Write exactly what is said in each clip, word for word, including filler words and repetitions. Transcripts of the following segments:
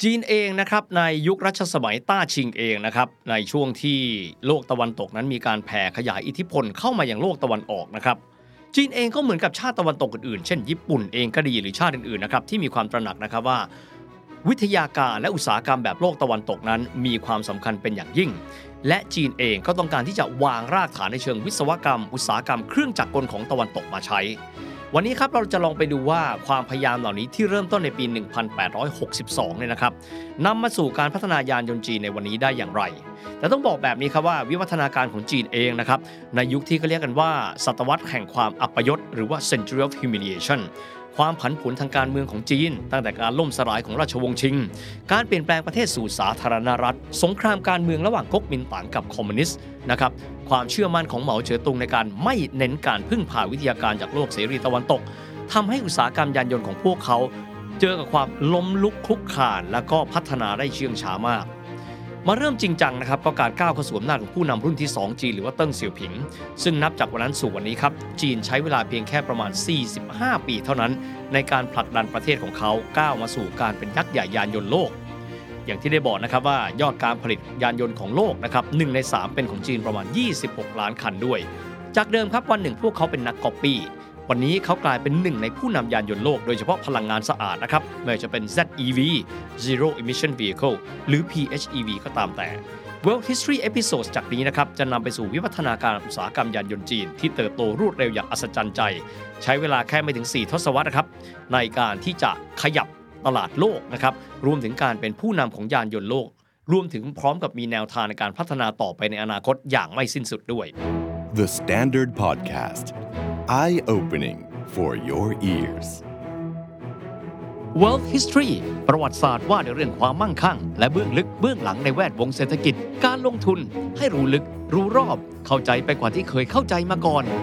จีนเองนะครับในยุครัชสมัยต้าชิงเองนะครับในช่วงที่โลกตะวันตกนั้นมีการแผ่ขยายอิทธิพลเข้ามายังโลกตะวันออกนะครับจีนเองก็เหมือนกับชาติตะวันตกอื่นๆเช่นญี่ปุ่นเองก็ดีหรือชาติอื่นๆนะครับที่มีความตระหนักนะครับว่าวิทยาการและอุตสาหกรรมแบบโลกตะวันตกนั้นมีความสำคัญเป็นอย่างยิ่งและจีนเองก็ต้องการที่จะวางรากฐานในเชิงวิศวกรรมอุตสาหกรรมเครื่องจักรกลของตะวันตกมาใช้วันนี้ครับเราจะลองไปดูว่าความพยายามเหล่านี้ที่เริ่มต้นในปี หนึ่งพันแปดร้อยหกสิบสอง เนี่ยนะครับนำมาสู่การพัฒนายานยนต์จีนในวันนี้ได้อย่างไรแต่ต้องบอกแบบนี้ครับว่าวิวัฒนาการของจีนเองนะครับในยุคที่เขาเรียกกันว่าศตวรรษแห่งความอัปยศหรือว่า century of humiliation ความผันผวนทางการเมืองของจีนตั้งแต่การล่มสลายของราชวงศ์ชิงการเปลี่ยนแปลงประเทศสู่สาธารณรัฐสงครามการเมืองระหว่างก๊กมินตั๋งกับคอมมิวนิสต์นะครับความเชื่อมั่นของเหมาเจ๋อตุงในการไม่เน้นการพึ่งพาวิทยาการจากโลกเสรีตะวันตกทำให้อุตสาหกรรมยานยนต์ของพวกเขาเจอกับความล้มลุกคลุกคลานและก็พัฒนาได้เชื่องช้ามากมาเริ่มจริงจังนะครับก็การก้าวเข้าสู่อำนาจของผู้นำรุ่นที่สองจีนหรือว่าเติ้งเสี่ยวผิงซึ่งนับจากวันนั้นสู่วันนี้ครับจีนใช้เวลาเพียงแค่ประมาณสี่สิบห้าปีเท่านั้นในการผลักดันประเทศของเขาก้าวมาสู่การเป็นยักษ์ใหญ่ยานยนต์โลกอย่างที่ได้บอกนะครับว่ายอดการผลิตยานยนต์ของโลกนะครับหนึ่งในสามเป็นของจีนประมาณยี่สิบหกล้านคันด้วยจากเดิมครับวันหนึ่งพวกเขาเป็นนักก๊อปปี้วันนี้เขากลายเป็นหนึ่งในผู้นำยานยนต์โลกโดยเฉพาะพลังงานสะอาดนะครับไม่ว่าจะเป็น ซี อี วี Zero Emission Vehicle หรือ พี เอช อี วี ก็ตามแต่ World History Episodes จากนี้นะครับจะนำไปสู่วิวัฒนาการอุตสาหกรรมยานยนต์จีนที่เติบโตรวดเร็วอย่างอัศจรรย์ใจใช้เวลาแค่ไม่ถึงสี่ทศวรรษนะครับในการที่จะขยับตลาดโลกนะครับรวมถึงการเป็นผู้นำของยานยนต์โลกรวมถึงพร้อมกับมีแนวทางในการพัฒนาต่อไปในอนาคตอย่างไม่สิ้นสุดด้วย The Standard Podcast Eye-opening for your ears World History ประวัติศาสตร์ว่าด้วยเรื่องความมั่งคั่งและเบื้องลึกเบื้องหลังในแวดวงเศรษฐกิจการลงทุนให้รู้ลึกรู้รอบเข้าใจไปกว่าที่เคยเข้าใจมาก่อน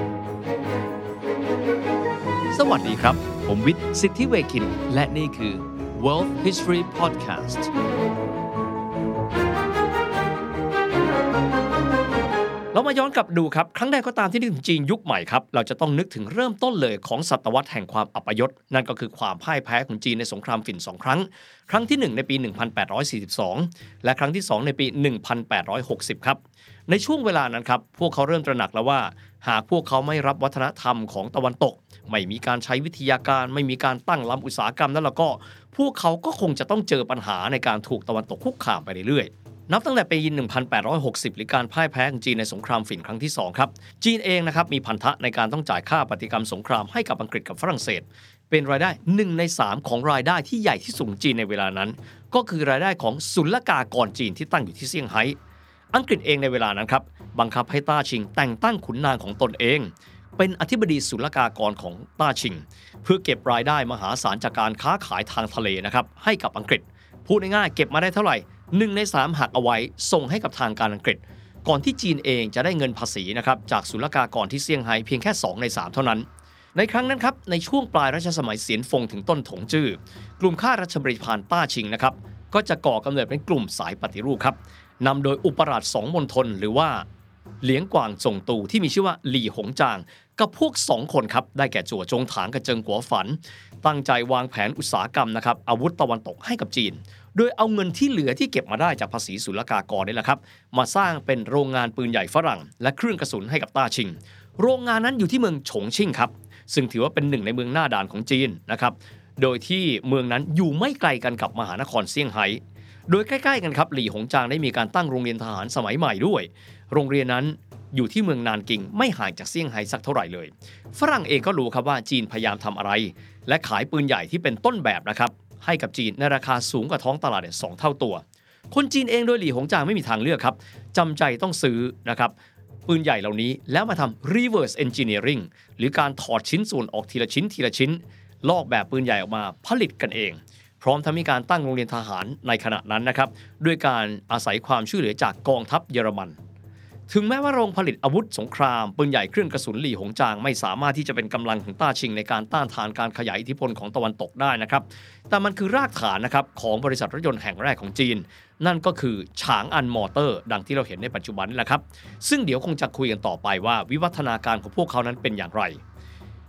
สวัสดีครับผมวิทย์สิทธิเวคินและนี่คือ World History Podcastเรามาย้อนกลับดูครับครั้งใดก็ตามที่นึกถึงจีนยุคใหม่ครับเราจะต้องนึกถึงเริ่มต้นเลยของศตวรรษแห่งความอัปยศนั่นก็คือความพ่ายแพ้ของจีนในสงครามฝิ่นสองครั้งครั้งที่หนึ่งในปีหนึ่งพันแปดร้อยสี่สิบสองและครั้งที่สองในปีหนึ่งพันแปดร้อยหกสิบครับในช่วงเวลานั้นครับพวกเขาเริ่มตระหนักแล้วว่าหากพวกเขาไม่รับวัฒนธรรมของตะวันตกไม่มีการใช้วิทยาการไม่มีการตั้งลำอุตสาหกรรมนั้นแล้วก็พวกเขาก็คงจะต้องเจอปัญหาในการถูกตะวันตกคุกคามไปเรื่อยนับตั้งแต่ปีหนึ่งพันแปดร้อยหกสิบหรือการพ่ายแพ้ของจีนในสงครามฝิ่นครั้งที่สองครับจีนเองนะครับมีพันธะในการต้องจ่ายค่าปฏิกรรมสงครามให้กับอังกฤษกับฝรั่งเศสเป็นรายได้หนึ่งในสามของรายได้ที่ใหญ่ที่สุดของจีนในเวลานั้นก็คือรายได้ของศุลกากรจีนที่ตั้งอยู่ที่เซี่ยงไฮ้อังกฤษเองในเวลานั้นครับบังคับให้ต้าชิงแต่งตั้งขุนนางของตนเองเป็นอธิบดีศุลกากรของต้าชิงเพื่อเก็บรายได้มหาศาลจากการค้าขายทางทะเลนะครับให้กับอังกฤษพูดง่ายๆเก็บมาได้เท่าไหร่หนึ่งในสามหักเอาไว้ส่งให้กับทางการอังกฤษก่อนที่จีนเองจะได้เงินภาษีนะครับจากศุลกากรที่เซี่ยงไฮ้เพียงแค่สองในสามเท่านั้นในครั้งนั้นครับในช่วงปลายรัชสมัยเสียนฟงถึงต้นถงจื้อกลุ่มข้าราชบริพารต้าชิงนะครับก็จะก่อกำเนิดเป็นกลุ่มสายปฏิรูปครับนำโดยอุปราชสองมณฑลหรือว่าเหลียงกวางจงตูที่มีชื่อว่าหลี่หงจางกับพวกสองคนครับได้แก่จั่วจงถางกับเจิงกัวฝันตั้งใจวางแผนอุตสาหกรรมนะครับอาวุธตะวันตกให้กับจีนโดยเอาเงินที่เหลือที่เก็บมาได้จากภาษีศุลกากรนี่แหละครับมาสร้างเป็นโรงงานปืนใหญ่ฝรั่งและเครื่องกระสุนให้กับต้าชิงโรงงานนั้นอยู่ที่เมืองฉงชิ่งครับซึ่งถือว่าเป็นหนึ่งในเมืองหน้าด่านของจีนนะครับโดยที่เมืองนั้นอยู่ไม่ไกลกันกับมหานครเซี่ยงไฮ้โดยใกล้ๆกันครับหลี่หงจางได้มีการตั้งโรงเรียนทหารสมัยใหม่ด้วยโรงเรียนนั้นอยู่ที่เมืองนานกิงไม่ห่างจากเซี่ยงไฮ้สักเท่าไหร่เลยฝรั่งเองก็รู้ครับว่าจีนพยายามทำอะไรและขายปืนใหญ่ที่เป็นต้นแบบนะครับให้กับจีนในราคาสูงกว่าท้องตลาดเนี่ยสองเท่าตัวคนจีนเองโดยหลี่หงจางไม่มีทางเลือกครับจำใจต้องซื้อนะครับปืนใหญ่เหล่านี้แล้วมาทำ reverse engineering หรือการถอดชิ้นส่วนออกทีละชิ้นทีละชิ้นลอกแบบปืนใหญ่ออกมาผลิตกันเองพร้อมทั้งมีการตั้งโรงเรียนทหารในขณะนั้นนะครับด้วยการอาศัยความช่วยเหลือจากกองทัพเยอรมัน ถึงแม้ว่าโรงผลิตอาวุธสงครามปืนใหญ่เครื่องกระสุนหลี่หงจางไม่สามารถที่จะเป็นกำลังของต้าชิงในการต้านทานการขยายอิทธิพลของตะวันตกได้นะครับแต่มันคือรากฐานนะครับของบริษัทรถยนต์แห่งแรกของจีนนั่นก็คือฉางอันมอเตอร์ดังที่เราเห็นในปัจจุบันนี่แหละครับซึ่งเดี๋ยวคงจะคุยกันต่อไปว่าวิวัฒนาการของพวกเขานั้นเป็นอย่างไร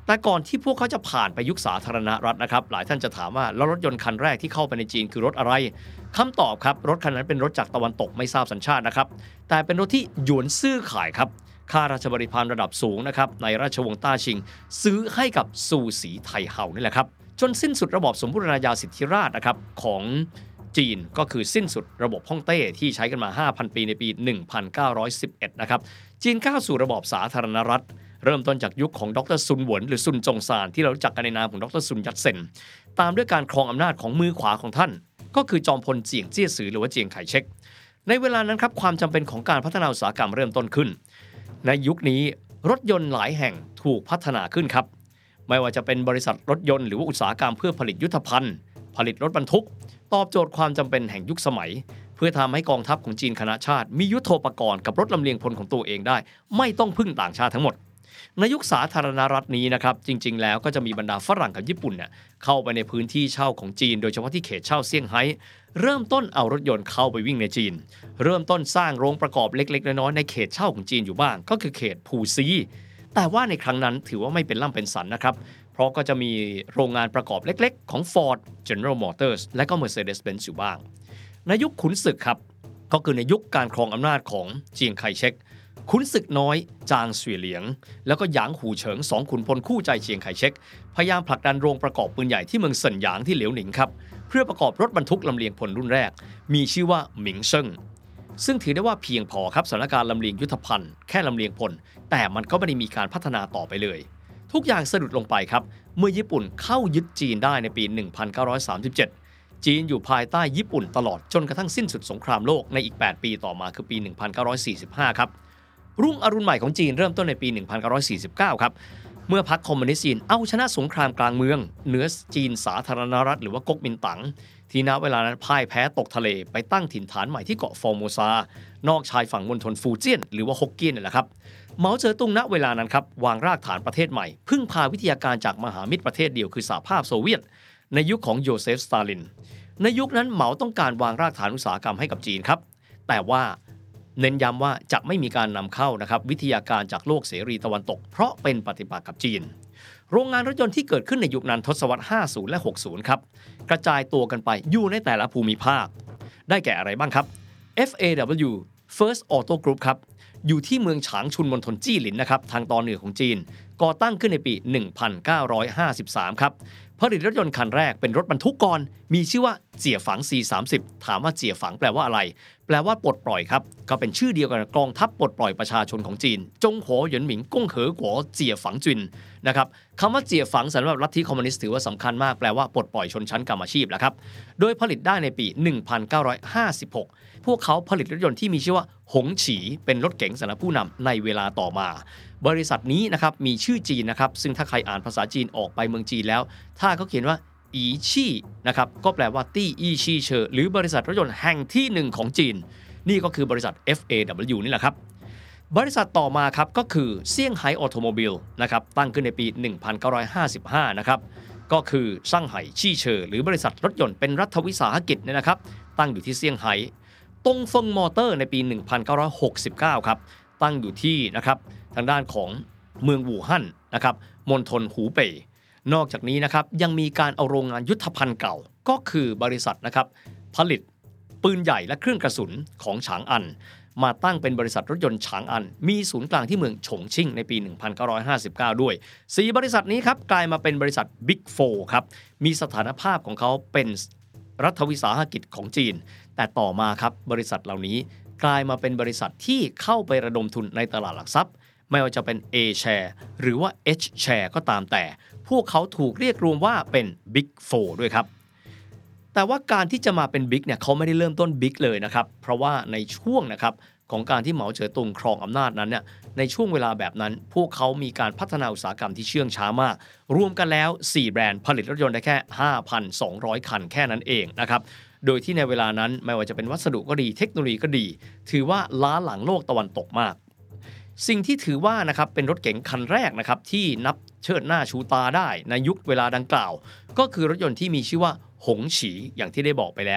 แต่ก่อนที่พวกเขาจะผ่านไปยุคสาธารณรัฐนะครับหลายท่านจะถามว่าแล้วรถยนต์คันแรกที่เข้าไปในจีนคือรถอะไรคำตอบครับรถคันนั้นเป็นรถจากตะวันตกไม่ทราบสัญชาตินะครับแต่เป็นรถที่หยวนซื่อขายครับข้าราชบริพารระดับสูงนะครับในราชวงศ์ต้าชิงซื้อให้กับซูสีไทเฮานี่แหละครับจนสิ้นสุดระบอบสมบูรณาญาสิทธิราชย์นะครับของจีนก็คือสิ้นสุดระบบฮ่องเต้ที่ใช้กันมา ห้าพัน ปีในปี หนึ่งพันเก้าร้อยสิบเอ็ด นะครับจีนก้าวสู่ระบอบสาธารณรัฐเริ่มต้นจากยุคของดรซุนหวนหรือซุนจงซานที่เรารู้จักกันในนามของดรซุนยัตเซ็นตามด้วยการครองอำนาจของมือขวาของท่านก็คือจอมพลเจียงเจี้ยซือหรือว่าเจียงไคเชกในเวลานั้นครับความจำเป็นของการพัฒนาอุตสาหกรรมเริ่มต้นขึ้นในยุคนี้รถยนต์หลายแห่งถูกพัฒนาขึ้นครับไม่ว่าจะเป็นบริษัทรถยนต์หรือว่าอุตสาหกรรมเพื่อผลิตยุทโธภัณฑ์ผลิตรถบรรทุกตอบโจทย์ความจำเป็นแห่งยุคสมัยเพื่อทำให้กองทัพของจีนคณะชาติมียุทโธปกรณ์กับรถลำเลียงพลของตัวเองได้ไม่ต้องพึ่งต่างชาติทั้งหมดในยุคสาธารณรัฐนี้นะครับจริงๆแล้วก็จะมีบรรดาฝรั่งกับญี่ปุ่นเนี่ยเข้าไปในพื้นที่เช่าของจีนโดยเฉพาะที่เขตเช่าเซี่ยงไฮ้เริ่มต้นเอารถยนต์เข้าไปวิ่งในจีนเริ่มต้นสร้างโรงประกอบเล็กๆน้อยๆในเขตเช่าของจีนอยู่บ้างก็คือเขตผู่ซีแต่ว่าในครั้งนั้นถือว่าไม่เป็นล่ำเป็นสันนะครับเพราะก็จะมีโรงงานประกอบเล็กๆของ Ford General Motors และก็ Mercedes-Benz อยู่บ้างในยุคขุนศึกครับก็คือในยุคการครองอำนาจของเจียงไคเชกขุนศึกน้อยจางสุ่ยเหลียงแล้วก็หยางหูเฉิงสองขุนพลคู่ใจเจียงไคเชกพยายามผลักดันโรงประกอบปืนใหญ่ที่เมืองเซินหยางที่เหลียวหนิงครับเพื่อประกอบรถบรรทุกลำเลียงพลรุ่นแรกมีชื่อว่าหมิงเซิงซึ่งถือได้ว่าเพียงพอครับสถานการณ์ลำเลียงยุทธภัณฑ์แค่ลำเลียงพลแต่มันก็ไม่ได้มีการพัฒนาต่อไปเลยทุกอย่างสะดุดลงไปครับเมื่อญี่ปุ่นเข้ายึดจีนได้ในปี หนึ่งพันเก้าร้อยสามสิบเจ็ด จีนอยู่ภายใต้ญี่ปุ่นตลอดจนกระทั่งสิ้นสุดสงครามโลกในอีกแปดปีต่อมาคือปี หนึ่งพันเก้าร้อยสี่สิบห้า ครับรุ่งอรุณใหม่ของจีนเริ่มต้นในปี หนึ่งพันเก้าร้อยสี่สิบเก้า ครับเมื่อพรรคคอมมิวนิสต์จีนเอาชนะสงครามกลางเมืองเหนือจีนสาธารณรัฐหรือว่าก๊กมินตั๋งที่ณเวลานั้นพ่ายแพ้ตกทะเลไปตั้งถิ่นฐานใหม่ที่เกาะฟอร์โมซานอกชายฝั่งมณฑลฟูเจี้ยนหรือว่าฮกเกี้ยนนี่แหละครับเหมาเจ๋อตุงณเวลานั้นครับวางรากฐานประเทศใหม่พึ่งพาวิทยาการจากมหามิตรประเทศเดียวคือสหภาพโซเวียตในยุคของโยเซฟสตาลินในยุคนั้นเหมาต้องการวางรากฐานอุตสาหกรรมให้กับจีนครับแต่ว่าเน้นย้ำว่าจะไม่มีการนำเข้านะครับวิทยาการจากโลกเสรีตะวันตกเพราะเป็นปฏิปักษ์กับจีนโรงงานรถยนต์ที่เกิดขึ้นในยุคนั้นทศวรรษห้าสิบและหกสิบครับกระจายตัวกันไปอยู่ในแต่ละภูมิภาคได้แก่อะไรบ้างครับ เอฟ เอ ดับเบิลยู First Auto Group ครับอยู่ที่เมืองฉางชุนมณฑลจี้หลินนะครับทางตอนเหนือของจีนก่อตั้งขึ้นในปี หนึ่งพันเก้าร้อยห้าสิบสาม ครับผลิตรถยนต์คันแรกเป็นรถบรรทุกก่อนมีชื่อว่าเจี๋ยฝัง ซี สามสิบ ถามว่าเจี๋ยฝังแปลว่าอะไรแปลว่าปลดปล่อยครับก็เป็นชื่อเดียวกันกองทัพปลดปล่อยประชาชนของจีนจงโหหยวนหมิงก้งเหอกัวเจี๋ยฝังจุนนะครับคำว่าเจี๋ยฝังสำหรับลัทธิคอมมิวนิสต์ถือว่าสำคัญมากแปลว่าปลดปล่อยชนชั้นกรรมอาชีพแหละครับโดยผลิตได้ในปี หนึ่งพันเก้าร้อยห้าสิบหก พวกเขาผลิตรถยนต์ที่มีชื่อว่าหงฉีเป็นรถเก๋งสำหรับผู้นำในเวลาต่อมาบริษัทนี้นะครับมีชื่อจีนนะครับซึ่งถ้าใครอ่านภาษาจีนออกไปเมืองจีนแล้วถ้าเขาเขียนว่าอีชี่นะครับก็แปลว่าตี้อีชี่เชอหรือบริษัทรถยนต์แห่งที่หนึ่งของจีนนี่ก็คือบริษัท เอฟ เอ ดับเบิลยู นี่แหละครับบริษัทต่อมาครับก็คือเซี่ยงไฮ้ออโตโมบิลนะครับตั้งขึ้นในปี หนึ่งพันเก้าร้อยห้าสิบห้า นะครับก็คือซั่งไห่ชี่เชอหรือบริษัทรถยนต์เป็นรัฐวิสาหกิจเนี่ยนะครับตั้งอยู่ที่เซี่ยงไฮ้ตงเฟิงมอเตอร์ในปี หนึ่งพันเก้าร้อยหกสิบเก้า ครับตั้งอยู่ที่นะครับทางด้านของเมืองอู่ฮั่นนะครับมณฑลหูเป่ยนอกจากนี้นะครับยังมีการเอาโรงงานยุทธภัณฑ์เก่าก็คือบริษัทนะครับผลิตปืนใหญ่และเครื่องกระสุนของฉางอันมาตั้งเป็นบริษัทรถยนต์ฉางอันมีศูนย์กลางที่เมืองฉงชิ่งในปี หนึ่งพันเก้าร้อยห้าสิบเก้า ด้วยสี่บริษัทนี้ครับกลายมาเป็นบริษัท Big โฟร์ ครับมีสถานภาพของเขาเป็นรัฐวิสาหกิจของจีนแต่ต่อมาครับบริษัทเหล่านี้กลายมาเป็นบริษัทที่เข้าไประดมทุนในตลาดหลักทรัพย์ไม่ว่าจะเป็น A share หรือว่า H share ก็ตามแต่พวกเขาถูกเรียกรวมว่าเป็น Big โฟร์ ด้วยครับแต่ว่าการที่จะมาเป็น Big เนี่ยเขาไม่ได้เริ่มต้น Big เลยนะครับเพราะว่าในช่วงนะครับของการที่เหมาเจ๋อตุงครองอำนาจนั้นเนี่ยในช่วงเวลาแบบนั้นพวกเขามีการพัฒนาอุตสาหกรรมที่เชื่องช้ามากรวมกันแล้วสี่แบรนด์ผลิตรถยนต์ได้แค่ ห้าพันสองร้อย คันแค่นั้นเองนะครับโดยที่ในเวลานั้นไม่ว่าจะเป็นวัสดุก็ดีเทคโนโลยีก็ดีถือว่าล้าหลังโลกตะวันตกมากสิ่งที่ถือว่านะครับเป็นรถเก๋งคันแรกนะครับที่นับเชิดหน้าชูตาได้ในยุคเวลาดังกล่าวก็คือรถยนต์ที่มีชื่อว่าหงฉีอย่างที่ได้บอกไปแล้ว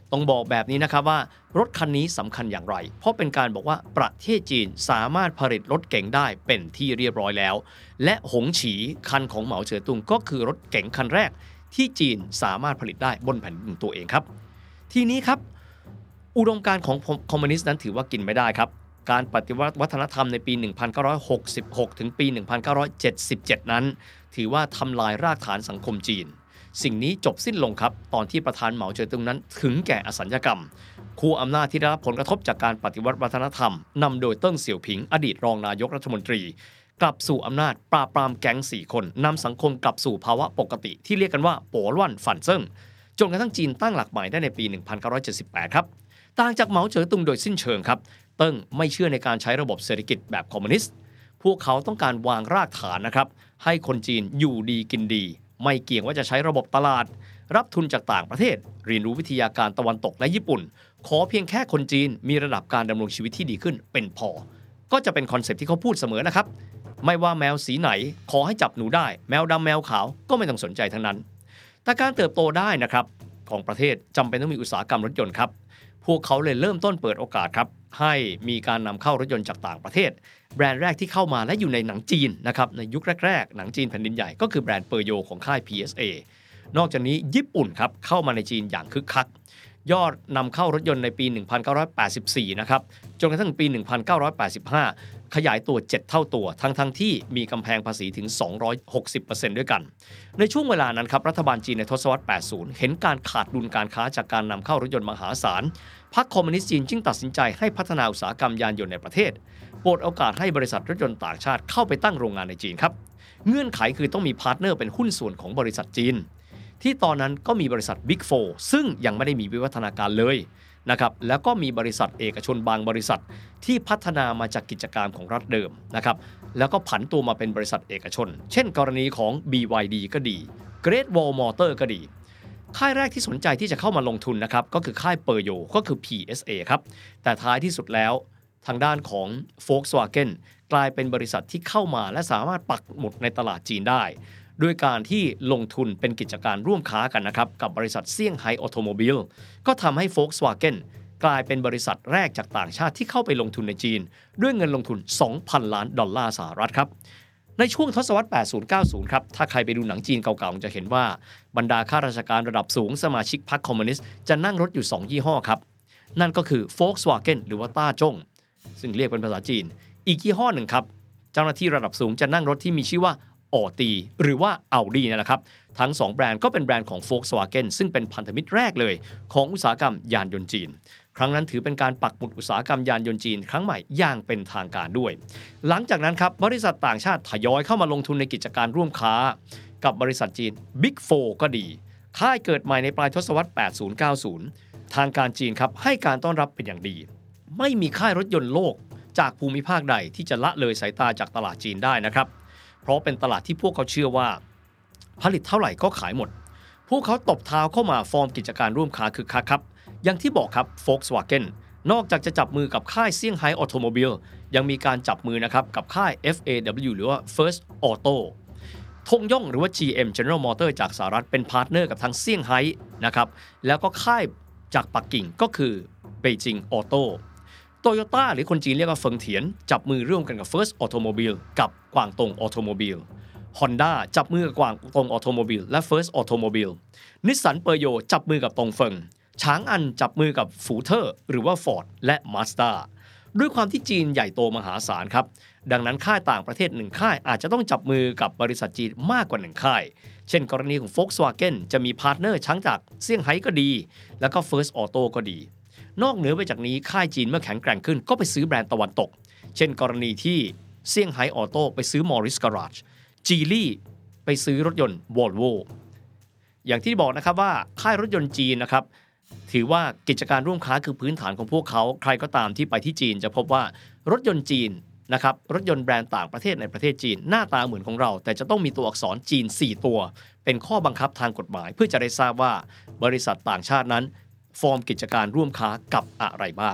ต้องบอกแบบนี้นะครับว่ารถคันนี้สำคัญอย่างไรเพราะเป็นการบอกว่าประเทศจีนสามารถผลิตรถเก๋งได้เป็นที่เรียบร้อยแล้วและหงฉีคันของเหมาเจ๋อตุงก็คือรถเก๋งคันแรกที่จีนสามารถผลิตได้บนแผ่นดินตัวเองครับทีนี้ครับอุดมการณ์ของคอมมิวนิสต์นั้นถือว่ากินไม่ได้ครับการปฏิวัติวัฒนธรรมในปี หนึ่งพันเก้าร้อยหกสิบหก ถึงปี หนึ่งพันเก้าร้อยเจ็ดสิบเจ็ด นั้นถือว่าทำลายรากฐานสังคมจีนสิ่งนี้จบสิ้นลงครับตอนที่ประธานเหมาเจ๋อตุงนั้นถึงแก่อสัญญกรรมคู่อำนาจที่ได้รับผลกระทบจากการปฏิวัติวัฒนธรรมนำโดยเติ้งเสี่ยวผิงอดีตรองนายกรัฐมนตรีกลับสู่อำนาจปราบปรามแก๊งสี่คนนำสังคมกลับสู่ภาวะปกติที่เรียกกันว่าโป๋ล่วนฝันเซิ่งจนกระทั่งจีนตั้งหลักใหม่ได้ในปี หนึ่งพันเก้าร้อยเจ็ดสิบแปด ครับต่างจากเหมาเจ๋อตุงโดยสิ้นเชิงครับเติ้งไม่เชื่อในการใช้ระบบเศรษฐกิจแบบคอมมิวนิสต์พวกเขาต้องการวางรากฐานนะครับให้คนจีนอยู่ดีกินดีไม่เกี่ยงว่าจะใช้ระบบตลาดรับทุนจากต่างประเทศเรียนรู้วิทยาการตะวันตกและญี่ปุ่นขอเพียงแค่คนจีนมีระดับการดำรงชีวิตที่ดีขึ้นเป็นพอก็จะเป็นคอนเซ็ปต์ที่เขาพูดเสมอนะครับไม่ว่าแมวสีไหนขอให้จับหนูได้แมวดำแมวขาวก็ไม่ต้องสนใจทั้งนั้นแต่การเติบโตได้นะครับของประเทศจำเป็นต้องมีอุตสาหกรรมรถยนต์ครับพวกเขาเลยเริ่มต้นเปิดโอกาสครับให้มีการนำเข้ารถยนต์จากต่างประเทศแบรนด์แรกที่เข้ามาและอยู่ในหนังจีนนะครับในยุคแรกๆหนังจีนแผ่นดินใหญ่ก็คือแบรนด์เปอร์โยของค่าย พี เอส เอ นอกจากนี้ญี่ปุ่นครับเข้ามาในจีนอย่างคึกคักยอดนำเข้ารถยนต์ในปี หนึ่งพันเก้าร้อยแปดสิบสี่ นะครับจนกระทั่งปี หนึ่งพันเก้าร้อยแปดสิบห้า ขยายตัวเจ็ดเท่าตัวทั้งทั้งที่มีกำแพงภาษีถึง สองร้อยหกสิบเปอร์เซ็นต์ ด้วยกันในช่วงเวลานั้นครับรัฐบาลจีนในทศวรรษ แปดสิบ เห็นการขาดดุลการค้าจากการนำเข้ารถยนต์มหาศาลพรรคคอมมิวนิสต์จีนจึงตัดสินใจให้พัฒนาอุตสาหกรรมยานยนต์ในประเทศเปิดโอกาสให้บริษัทรถยนต์ต่างชาติเข้าไปตั้งโรงงานในจีนครับเงื่อนไขคือต้องมีพาร์ทเนอร์เป็นหุ้นส่วนของบริษัทจีนที่ตอนนั้นก็มีบริษัท Big โฟร์ ซึ่งยังไม่ได้มีวิวัฒนาการเลยนะครับแล้วก็มีบริษัทเอกชนบางบริษัทที่พัฒนามาจากกิจการของรัฐเดิมนะครับแล้วก็ผันตัวมาเป็นบริษัทเอกชนเช่นกรณีของ บี วาย ดี ก็ดี Great Wall Motor ก็ดีค่ายแรกที่สนใจที่จะเข้ามาลงทุนนะครับก็คือค่ายเปอร์โยก็คือ พี เอส เอ ครับแต่ท้ายที่สุดแล้วทางด้านของ Volkswagen กลายเป็นบริษัทที่เข้ามาและสามารถปักหมุดในตลาดจีนได้ด้วยการที่ลงทุนเป็นกิจการร่วมค้ากันนะครับกับบริษัทเซี่ยงไฮ้ออโตโมบิลก็ทำให้ Volkswagen กลายเป็นบริษัทแรกจากต่างชาติที่เข้าไปลงทุนในจีนด้วยเงินลงทุน สองพัน ล้านดอลลาร์สหรัฐครับในช่วงทศวรรษ แปดสิบ เก้าสิบ ครับถ้าใครไปดูหนังจีนเก่าๆจะเห็นว่าบรรดาข้าราชการระดับสูงสมาชิกพรรคคอมมิวนิสต์จะนั่งรถอยู่สองยี่ห้อครับนั่นก็คือ Volkswagen หรือว่าต้าจ้งซึ่งเรียกเป็นภาษาจีนอีกยี่ห้อหนึ่งครับเจ้าหน้าที่ระดับสูงจะนั่งรถที่มีชื่อว่าออตีหรือว่า Audi นั่นแหละครับทั้งสองแบรนด์ก็เป็นแบรนด์ของ Volkswagen ซึ่งเป็นพันธมิตรแรกเลยของอุตสาหกรรมยานยนต์จีนครั้งนั้นถือเป็นการปักหมุดอุตสาหกรรมยานยนต์จีนครั้งใหม่อย่างเป็นทางการด้วยหลังจากนั้นครับบริษัทต่างชาติทยอยเข้ามาลงทุนในกิจการร่วมค้ากับบริษัทจีน Big โฟร์ ก็ดีค่ายเกิดใหม่ในปลายทศวรรษ แปดสิบ เก้าสิบ ทางการจีนครับให้การต้อนรับเป็นอย่างดีไม่มีค่ายรถยนต์โลกจากภูมิภาคใดที่จะละเลยสายตาจากตลาดจีนได้นะครับเพราะเป็นตลาดที่พวกเขาเชื่อว่าผลิตเท่าไหร่ก็ขายหมดพวกเขาตบเท้าเข้ามาฟอร์มกิจการร่วมค้าคึกคักครับอย่างที่บอกครับ Volkswagen นอกจากจะจับมือกับค่ายเซี่ยงไฮ้ออโตโมบิลยังมีการจับมือนะครับกับค่าย เอฟ เอ ดับเบิลยู หรือว่า First Auto ทงย่งหรือว่า จี เอ็ม General Motor จากสหรัฐเป็นพาร์ทเนอร์กับทางเซี่ยงไฮ้นะครับแล้วก็ค่ายจากปักกิ่งก็คือ Beijing Auto Toyota หรือคนจีนเรียกว่าเฟิงเถียนจับมือร่วมกันกับ First Automobile กับกวางตง Automobile Honda จับมือกับกวางตง Automobile และ First Automobile นิสสันเปอร์โยจับมือกับตงเฟิงช้างอันจับมือกับฟูเทอร์หรือว่า Ford และ Mazda ด้วยความที่จีนใหญ่โตมหาศาลครับดังนั้นค่ายต่างประเทศหนึ่งค่ายอาจจะต้องจับมือกับบริษัทจีนมากกว่าหนึ่งค่ายเช่นกรณีของ Volkswagen จะมีพาร์ทเนอร์ทั้งจากเซี่ยงไฮ้ก็ดีแล้วก็ First Auto ก็ดีนอกเหนือไปจากนี้ค่ายจีนเมื่อแข็งแกร่งขึ้นก็ไปซื้อแบรนด์ตะวันตกเช่นกรณีที่เซี่ยงไฮ้ออโต้ไปซื้อ Morris Garage จีลี่ไปซื้อรถยนต์ Volvo อย่างที่บอกนะครับว่าค่ายรถยนต์จีนนะครับถือว่ากิจการร่วมค้าคือพื้นฐานของพวกเขาใครก็ตามที่ไปที่จีนจะพบว่ารถยนต์จีนนะครับรถยนต์แบรนด์ต่างประเทศในประเทศจีนหน้าตาเหมือนของเราแต่จะต้องมีตัวอักษรจีนสี่ตัวเป็นข้อบังคับทางกฎหมายเพื่อจะได้ทราบว่าบริษัทต่างชาตินั้นฟอร์มกิจการร่วมค้ากับอะไรบ้าง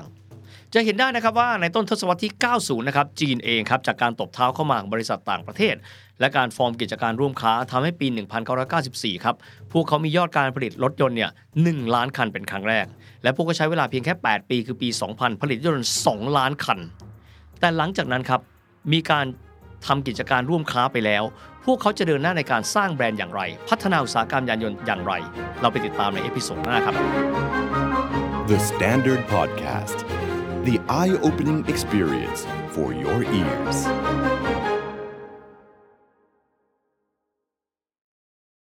จะเห็นได้นะครับว่าในต้นทศวรรษที่เก้าสิบนะครับจีนเองครับจากการตบเท้าเข้ามาของบริษัทต่างประเทศและการฟอร์มกิจการร่วมค้าทำให้ปีหนึ่งพันเก้าร้อยเก้าสิบสี่ครับพวกเขามียอดการผลิตรถยนต์เนี่ยหนึ่งล้านคันเป็นครั้งแรกและพวกเขาใช้เวลาเพียงแค่แปดปีคือปีสองพันผลิตรถยนต์สองล้านคันแต่หลังจากนั้นครับมีการทำกิจการร่วมค้าไปแล้วพวกเขาจะเดินหน้าในการสร้างแบรนด์อย่างไรพัฒนาอุตสาหกรรมยานยนต์อย่างไรเราไปติดตามในเอพิโซดหน้าครับ The Standard Podcast The eye-opening experience for your ears